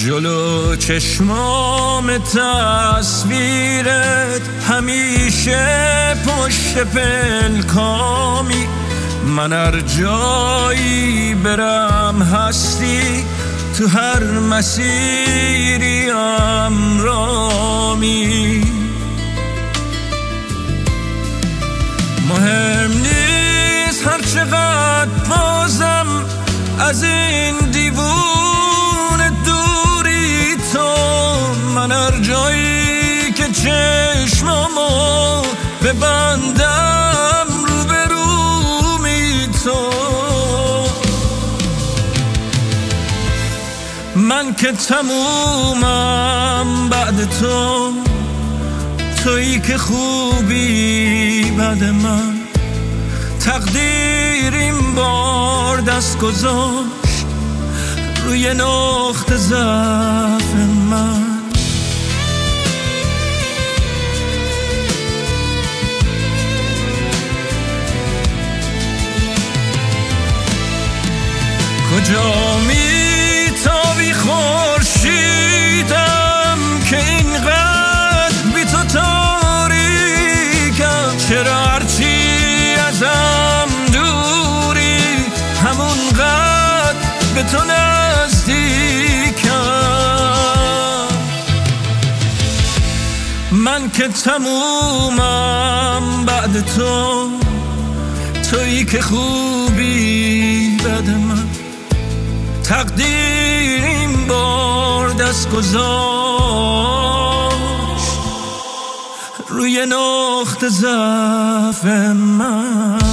جلو چشمام تصویرت همیشه پشت پلکامی، من هر جایی برم هستی، تو هر مسیری همراهی. مهم نیست هر چقدر بازم از این دیوونه دوری تو، من هر جایی که چشمامو ببندم روبرومی تو. من که تمومم بعد تو، تویی که خوبی بعد من، تقدیر این بار دست گذاشت روی نقطه ضعف من. کجا میتابی خورشیدم که اینقدر بی تو تاریکم، چرا هرچی ازم دوری همونقدر به تو نزدیکم. من که تمومم بعد تو، تویی که خوبی بعد من، تقدیر این بار دست گذاشت روی نقطه ضعف من.